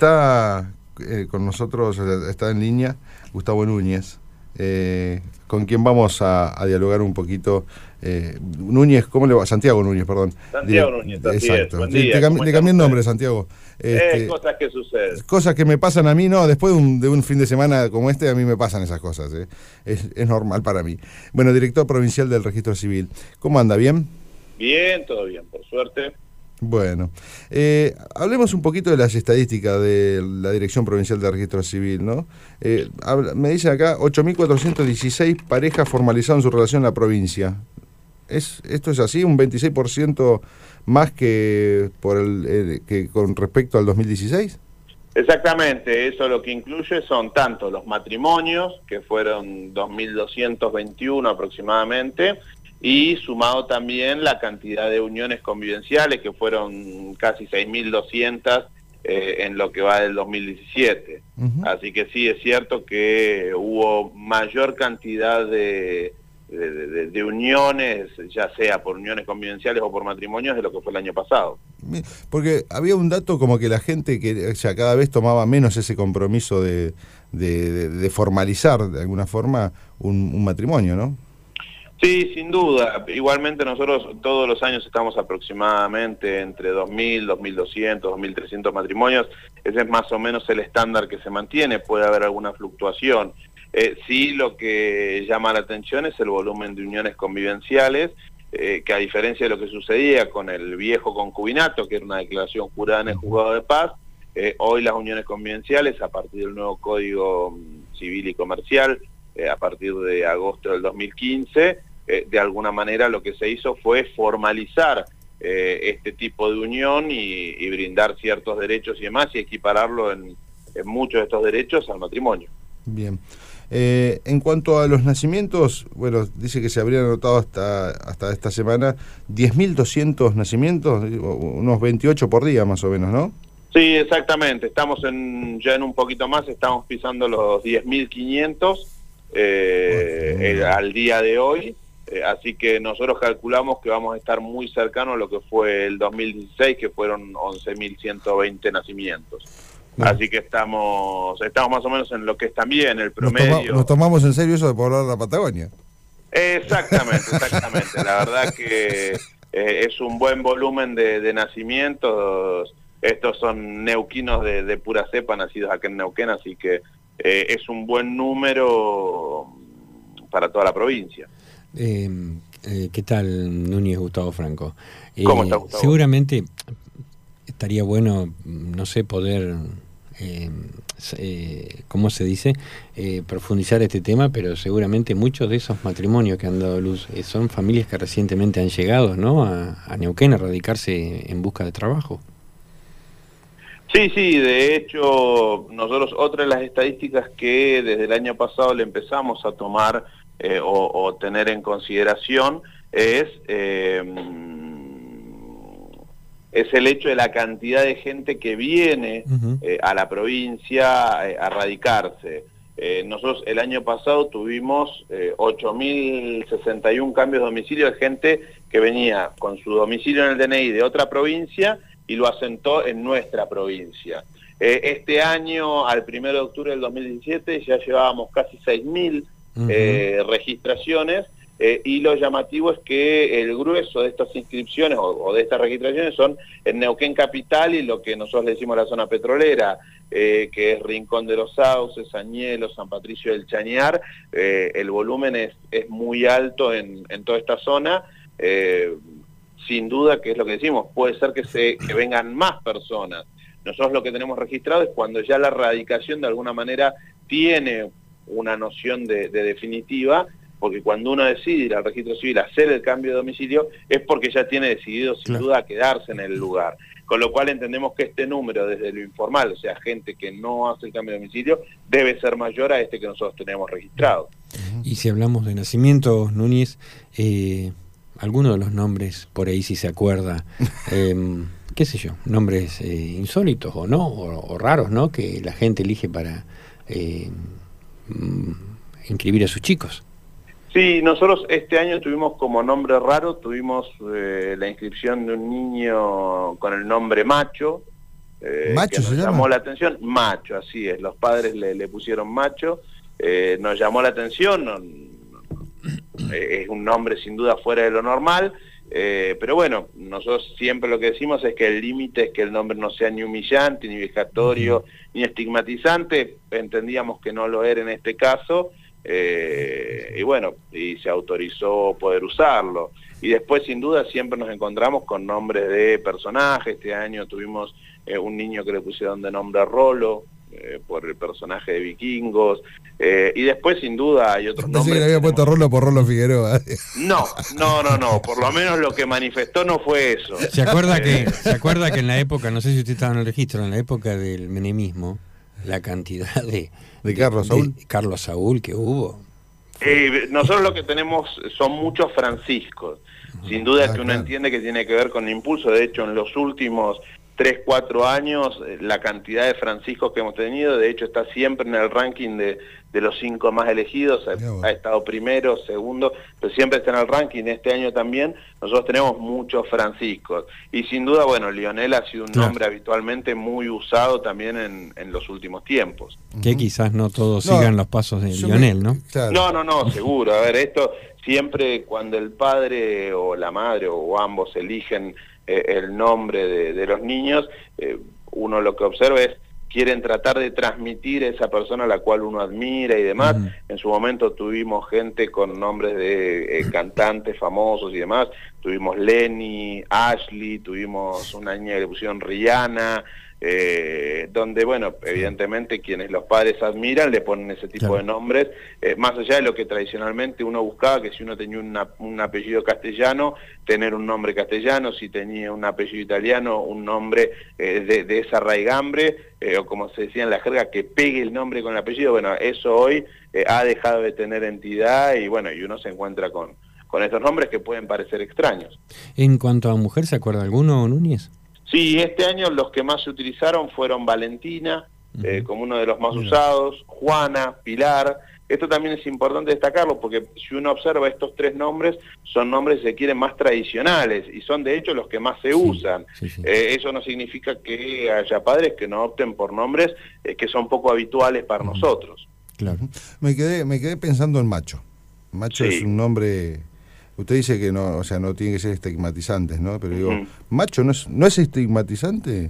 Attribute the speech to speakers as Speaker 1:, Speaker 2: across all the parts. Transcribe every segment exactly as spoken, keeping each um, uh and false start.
Speaker 1: está eh, con nosotros, está en línea Gustavo Núñez, eh, con quien vamos a, a dialogar un poquito. Eh, Núñez, ¿cómo le va? Santiago Núñez, perdón.
Speaker 2: Santiago Núñez, así
Speaker 1: exacto.
Speaker 2: es. Buen
Speaker 1: Sí,
Speaker 2: día,
Speaker 1: te, cam- le cambié el nombre, Santiago. Este,
Speaker 2: eh, cosas que suceden.
Speaker 1: Cosas que me pasan a mí, no, después de un, de un fin de semana como este, a mí me pasan esas cosas. Eh. Es, es normal para mí. Bueno, director provincial del Registro Civil. ¿Cómo anda? ¿Bien?
Speaker 2: Bien, todo bien, por suerte.
Speaker 1: Bueno, eh, hablemos un poquito de las estadísticas de la Dirección Provincial de Registro Civil, ¿no? Eh, habla, me dice acá, ocho mil cuatrocientos dieciséis parejas formalizaron su relación en la provincia. ¿Es, ¿Esto es así? ¿Un veintiséis por ciento más que, por el, eh, que con respecto al dos mil dieciséis?
Speaker 2: Exactamente, eso lo que incluye son tanto los matrimonios, que fueron dos mil doscientos veintiuno aproximadamente, y sumado también la cantidad de uniones convivenciales, que fueron casi seis mil doscientas eh, en lo que va del dos mil diecisiete. Uh-huh. Así que sí, es cierto que hubo mayor cantidad de, de, de, de uniones, ya sea por uniones convivenciales o por matrimonios, de lo que fue el año pasado.
Speaker 1: Porque había un dato como que la gente que o sea, cada vez tomaba menos ese compromiso de, de, de, de formalizar de alguna forma un, un matrimonio, ¿no?
Speaker 2: Sí, sin duda. Igualmente nosotros todos los años estamos aproximadamente entre dos mil, dos mil doscientos, dos mil trescientos matrimonios. Ese es más o menos el estándar que se mantiene, puede haber alguna fluctuación. Eh, sí, lo que llama la atención es el volumen de uniones convivenciales, eh, que a diferencia de lo que sucedía con el viejo concubinato, que era una declaración jurada en el juzgado de paz, eh, hoy las uniones convivenciales, a partir del nuevo Código Civil y Comercial, eh, a partir de agosto del dos mil quince, Eh, de alguna manera lo que se hizo fue formalizar eh, este tipo de unión y, y brindar ciertos derechos y demás y equipararlo en, en muchos de estos derechos al matrimonio.
Speaker 1: Bien. Eh, en cuanto a los nacimientos, bueno, dice que se habrían anotado hasta, hasta esta semana diez mil doscientos nacimientos, unos veintiocho por día más o menos, ¿no?
Speaker 2: Sí, exactamente. Estamos en, ya en un poquito más, estamos pisando los diez mil quinientos eh, oh, el, al día de hoy. Eh, así que nosotros calculamos que vamos a estar muy cercanos a lo que fue el dos mil dieciséis, que fueron once mil ciento veinte nacimientos. Bueno. Así que estamos estamos más o menos en lo que es también el promedio.
Speaker 1: Nos, toma, nos tomamos en serio eso de poblar la Patagonia.
Speaker 2: Exactamente, exactamente. La verdad que eh, es un buen volumen de, de nacimientos. Estos son neuquinos de, de pura cepa, nacidos acá en Neuquén, así que eh, es un buen número para toda la provincia.
Speaker 3: Eh, eh, ¿Qué tal, Núñez? Gustavo Franco. Eh,
Speaker 2: ¿Cómo está, Gustavo?
Speaker 3: Seguramente estaría bueno, no sé, poder, eh, eh, ¿cómo se dice? Eh, profundizar este tema, pero seguramente muchos de esos matrimonios que han dado luz eh, son familias que recientemente han llegado, ¿no?, a, a Neuquén a radicarse en busca de trabajo.
Speaker 2: Sí, sí, de hecho, nosotros otra de las estadísticas que desde el año pasado le empezamos a tomar Eh, o, o tener en consideración es, eh, es el hecho de la cantidad de gente que viene uh-huh. eh, a la provincia eh, a radicarse. Eh, nosotros el año pasado tuvimos eh, ocho mil sesenta y uno cambios de domicilio de gente que venía con su domicilio en el D N I de otra provincia y lo asentó en nuestra provincia. Eh, este año, al primero de octubre del dos mil diecisiete, ya llevábamos casi seis mil Uh-huh. Eh, registraciones eh, y lo llamativo es que el grueso de estas inscripciones o, o de estas registraciones son en Neuquén Capital y lo que nosotros le decimos la zona petrolera, eh, que es Rincón de los Sauces, Añelo, San Patricio del Chañar. Eh, el volumen es, es muy alto en, en toda esta zona. Eh, sin duda, que es lo que decimos, puede ser que, se, que vengan más personas. Nosotros lo que tenemos registrado es cuando ya la radicación de alguna manera tiene una noción de, de definitiva, porque cuando uno decide ir al registro civil a hacer el cambio de domicilio es porque ya tiene decidido sin claro. duda quedarse en el lugar, con lo cual entendemos que este número desde lo informal, o sea, gente que no hace el cambio de domicilio, debe ser mayor a este que nosotros tenemos registrado.
Speaker 3: Y si hablamos de nacimientos, Núñez, eh, alguno de los nombres, por ahí si se acuerda, eh, qué sé yo, nombres eh, insólitos o no, o, o raros, ¿no?, que la gente elige para eh, inscribir a sus chicos.
Speaker 2: Sí, nosotros este año tuvimos como nombre raro, tuvimos eh, la inscripción de un niño con el nombre Macho, Eh,
Speaker 1: ¿Macho
Speaker 2: que nos
Speaker 1: se llama?
Speaker 2: llamó la atención, Macho, así es, los padres le, le pusieron Macho, eh, nos llamó la atención, no, no, es un nombre sin duda fuera de lo normal, eh, pero bueno, nosotros siempre lo que decimos es que el límite es que el nombre no sea ni humillante, ni vejatorio, uh-huh. ni estigmatizante, entendíamos que no lo era en este caso, eh, y bueno, y se autorizó poder usarlo. Y después, sin duda, siempre nos encontramos con nombres de personajes. Este año tuvimos eh, un niño que le pusieron de nombre Rolo, eh, por el personaje de Vikingos. Eh, y después, sin duda, hay otros
Speaker 1: Pensé
Speaker 2: nombres.
Speaker 1: Que le había
Speaker 2: tenemos...
Speaker 1: puesto Rolo por Rolo Figueroa.
Speaker 2: No, no, no, no. Por lo menos lo que manifestó no fue eso.
Speaker 3: ¿Se acuerda, eh... que, ¿se acuerda que en la época, no sé si usted estaba en el registro, en la época del menemismo, la cantidad de...
Speaker 1: ¿De Carlos Saúl?
Speaker 3: De Carlos Saúl que hubo?
Speaker 2: Eh, nosotros lo que tenemos son muchos Franciscos. Sin duda ah, que uno claro. entiende que tiene que ver con el impulso. De hecho, en los últimos tres, cuatro años, la cantidad de Franciscos que hemos tenido, de hecho, está siempre en el ranking de, de los cinco más elegidos. Ha, bueno. ha estado primero, segundo, pero siempre está en el ranking. Este año también nosotros tenemos muchos Franciscos. Y sin duda, bueno, Lionel ha sido un claro. nombre habitualmente muy usado también en, en los últimos tiempos.
Speaker 3: Que quizás no todos no, sigan los pasos de Lionel,
Speaker 2: me,
Speaker 3: ¿no?
Speaker 2: Claro. No, no, no, seguro. A ver, esto... Siempre cuando el padre o la madre o ambos eligen eh, el nombre de, de los niños, eh, uno lo que observa es, quieren tratar de transmitir a esa persona a la cual uno admira y demás. Uh-huh. En su momento tuvimos gente con nombres de eh, cantantes famosos y demás. Tuvimos Lenny, Ashley, tuvimos una niña que le pusieron Rihanna, eh, donde, bueno, evidentemente quienes los padres admiran le ponen ese tipo claro. de nombres, eh, más allá de lo que tradicionalmente uno buscaba, que si uno tenía una, un apellido castellano, tener un nombre castellano, si tenía un apellido italiano, un nombre eh, de, de esa raigambre, eh, o como se decía en la jerga, que pegue el nombre con el apellido. Bueno, eso hoy eh, ha dejado de tener entidad y bueno, y uno se encuentra con, con estos nombres que pueden parecer extraños.
Speaker 3: En cuanto a mujer, ¿se acuerda alguno, Núñez?
Speaker 2: Sí, este año los que más se utilizaron fueron Valentina, uh-huh. eh, como uno de los más uh-huh. usados, Juana, Pilar. Esto también es importante destacarlo porque si uno observa estos tres nombres, son nombres, si se quieren, más tradicionales y son de hecho los que más se sí, usan. Sí, sí. Eh, eso no significa que haya padres que no opten por nombres eh, que son poco habituales para uh-huh. nosotros.
Speaker 1: Claro. Me quedé, me quedé pensando en Macho. Macho sí. es un nombre... Usted dice que no, o sea, no tiene que ser estigmatizantes, ¿no? Pero digo, uh-huh. ¿Macho no es, no es estigmatizante?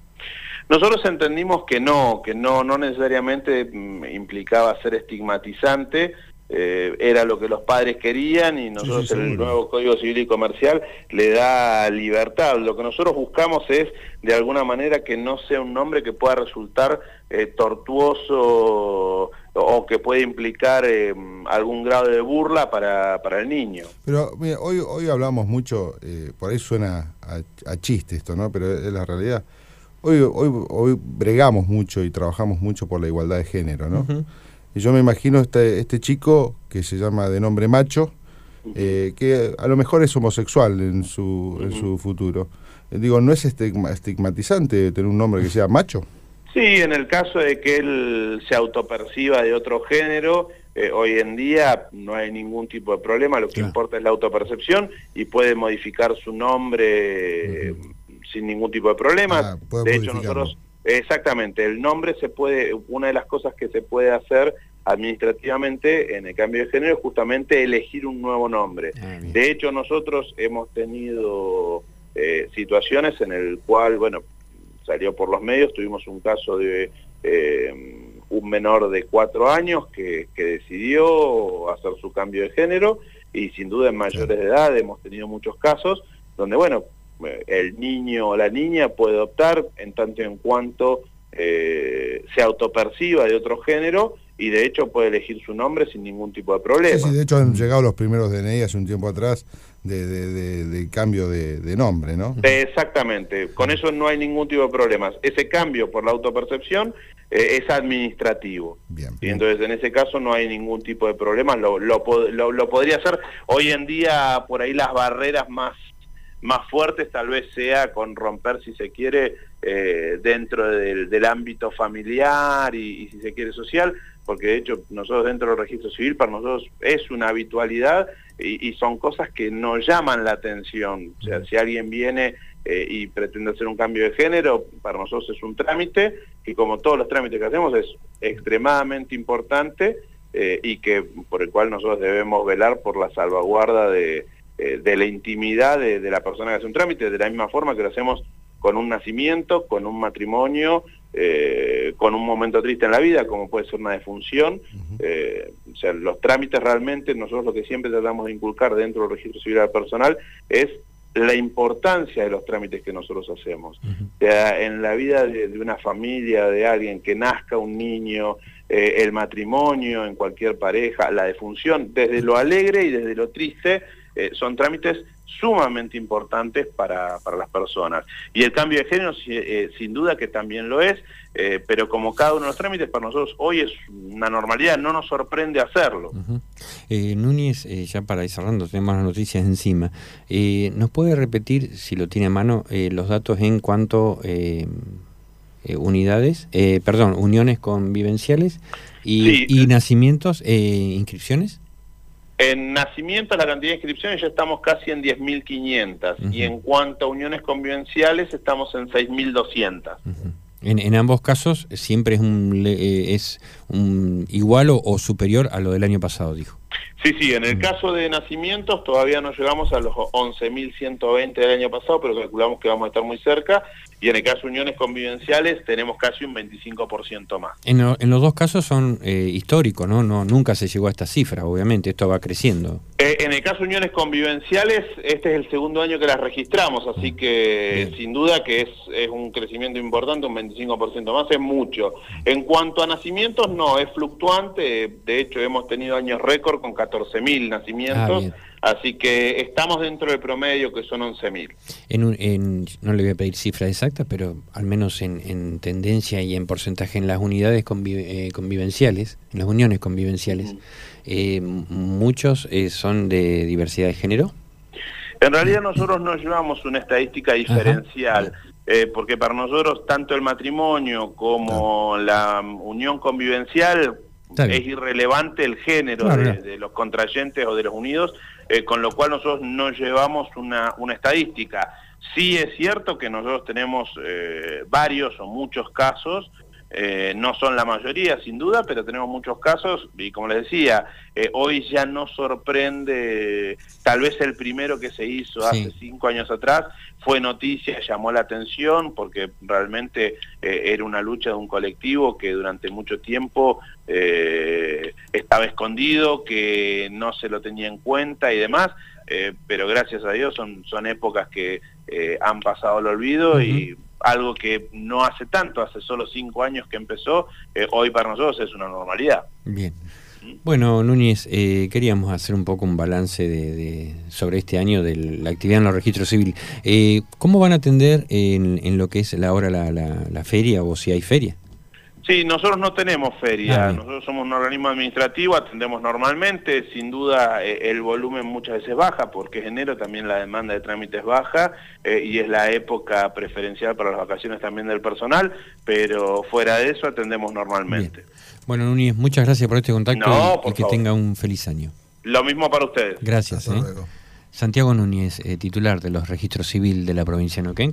Speaker 2: Nosotros entendimos que no, que no, no necesariamente implicaba ser estigmatizante, eh, era lo que los padres querían y nosotros sí, sí, el nuevo Código Civil y Comercial le da libertad. Lo que nosotros buscamos es, de alguna manera, que no sea un nombre que pueda resultar eh, tortuoso o que puede implicar eh, algún grado de burla para, para el niño.
Speaker 1: Pero mira, hoy, hoy hablamos mucho, eh, por ahí suena a, a chiste esto, ¿no? Pero es la realidad. Hoy, hoy, hoy bregamos mucho y trabajamos mucho por la igualdad de género, ¿no? Uh-huh. Y yo me imagino este, este chico que se llama de nombre Macho, uh-huh. eh, que a lo mejor es homosexual en su, uh-huh. en su futuro. Eh, digo, ¿no es estigmatizante tener un nombre que sea Macho?
Speaker 2: Sí, en el caso de que él se autoperciba de otro género, eh, hoy en día no hay ningún tipo de problema, lo que claro. importa es la autopercepción y puede modificar su nombre uh-huh. sin ningún tipo de problemas. Ah, de hecho, nosotros, exactamente, el nombre se puede, una de las cosas que se puede hacer administrativamente en el cambio de género es justamente elegir un nuevo nombre. Ah, de hecho, nosotros hemos tenido eh, situaciones en el cual, bueno, salió por los medios, tuvimos un caso de eh, un menor de cuatro años que, que decidió hacer su cambio de género y sin duda en mayores de edad hemos tenido muchos casos donde, bueno, el niño o la niña puede optar en tanto en cuanto eh, se autoperciba de otro género y de hecho puede elegir su nombre sin ningún tipo de problema.
Speaker 1: Sí, sí, de hecho han llegado los primeros D N I hace un tiempo atrás de, de, de, de cambio de, de nombre, ¿no?
Speaker 2: Exactamente, con eso no hay ningún tipo de problemas. Ese cambio por la autopercepción eh, es administrativo. Bien, bien. Y entonces en ese caso no hay ningún tipo de problema, lo, lo, lo, lo podría hacer. Hoy en día por ahí las barreras más más fuertes tal vez sea con romper, si se quiere, eh, dentro del, del ámbito familiar y, y si se quiere social, porque de hecho nosotros dentro del registro civil para nosotros es una habitualidad y, y son cosas que nos llaman la atención. O sea, si alguien viene eh, y pretende hacer un cambio de género, para nosotros es un trámite que, como todos los trámites que hacemos, es extremadamente importante eh, y que por el cual nosotros debemos velar por la salvaguarda de, eh, de la intimidad de, de la persona que hace un trámite, de la misma forma que lo hacemos con un nacimiento, con un matrimonio, eh, con un momento triste en la vida, como puede ser una defunción. Uh-huh. eh, o sea, los trámites realmente, nosotros lo que siempre tratamos de inculcar dentro del registro civil personal es la importancia de los trámites que nosotros hacemos. Uh-huh. O sea, en la vida de, de una familia, de alguien, que nazca un niño, eh, el matrimonio, en cualquier pareja, la defunción, desde lo alegre y desde lo triste, eh, son trámites sumamente importantes para, para las personas. Y el cambio de género, eh, sin duda que también lo es, eh, pero como cada uno de los trámites, para nosotros hoy es una normalidad, no nos sorprende hacerlo.
Speaker 3: Uh-huh. eh, Núñez, eh, ya para ir cerrando, tenemos las noticias encima. Eh, ¿Nos puede repetir, si lo tiene a mano, eh, los datos en cuanto eh, eh, unidades, eh, perdón, uniones convivenciales y, sí. y nacimientos, eh, inscripciones?
Speaker 2: En nacimientos, la cantidad de inscripciones ya estamos casi en diez mil quinientas, uh-huh. y en cuanto a uniones convivenciales estamos en seis mil doscientas.
Speaker 3: Uh-huh. En, en ambos casos siempre es un, eh, es un igual o, o superior a lo del año pasado, dijo.
Speaker 2: Sí, sí, en el uh-huh. caso de nacimientos todavía no llegamos a los once mil ciento veinte del año pasado, pero calculamos que vamos a estar muy cerca, y en el caso de uniones convivenciales tenemos casi un veinticinco por ciento más.
Speaker 3: En, lo, en los dos casos son eh, históricos, ¿no? No, nunca se llegó a esta cifra, obviamente, esto va creciendo.
Speaker 2: Eh, en el caso de uniones convivenciales, este es el segundo año que las registramos, así que Bien. sin duda que es, es un crecimiento importante, un veinticinco por ciento más, es mucho. En cuanto a nacimientos, no, es fluctuante, de hecho hemos tenido años récord con catorce mil nacimientos, ah, así que estamos dentro del promedio, que son once mil.
Speaker 3: En un, en, no le voy a pedir cifras exactas, pero al menos en, en tendencia y en porcentaje en las unidades convive, eh, convivenciales, en las uniones convivenciales, uh-huh. eh, muchos eh, son de diversidad de género.
Speaker 2: En realidad nosotros no llevamos una estadística diferencial, eh, porque para nosotros tanto el matrimonio como la unión convivencial es irrelevante el género claro, de, de los contrayentes o de los unidos, eh, con lo cual nosotros no llevamos una, una estadística. Sí es cierto que nosotros tenemos eh, varios o muchos casos, eh, no son la mayoría sin duda, pero tenemos muchos casos y como les decía, eh, hoy ya no sorprende, tal vez el primero que se hizo sí. hace cinco años atrás fue noticia, llamó la atención porque realmente eh, era una lucha de un colectivo que durante mucho tiempo eh, estaba escondido, que no se lo tenía en cuenta y demás, eh, pero gracias a Dios son, son épocas que eh, han pasado al olvido. Uh-huh. Y algo que no hace tanto, hace solo cinco años que empezó, eh, hoy para nosotros es una normalidad.
Speaker 3: Bien. Bueno, Núñez, eh, queríamos hacer un poco un balance de, de sobre este año de la actividad en los registros civiles. Eh, ¿Cómo van a atender en, en lo que es la, ahora la, la, la feria o si hay feria?
Speaker 2: Sí, nosotros no tenemos feria, ah, nosotros somos un organismo administrativo, atendemos normalmente, sin duda eh, el volumen muchas veces baja, porque en enero también la demanda de trámites baja, eh, y es la época preferencial para las vacaciones también del personal, pero fuera de eso atendemos normalmente.
Speaker 3: Bien. Bueno, Núñez, muchas gracias por este contacto
Speaker 2: no,
Speaker 3: y, por y que tenga un feliz año.
Speaker 2: Lo mismo para ustedes.
Speaker 3: Gracias. Eh. Santiago Núñez, eh, titular de los registros civiles de la provincia de Neuquén.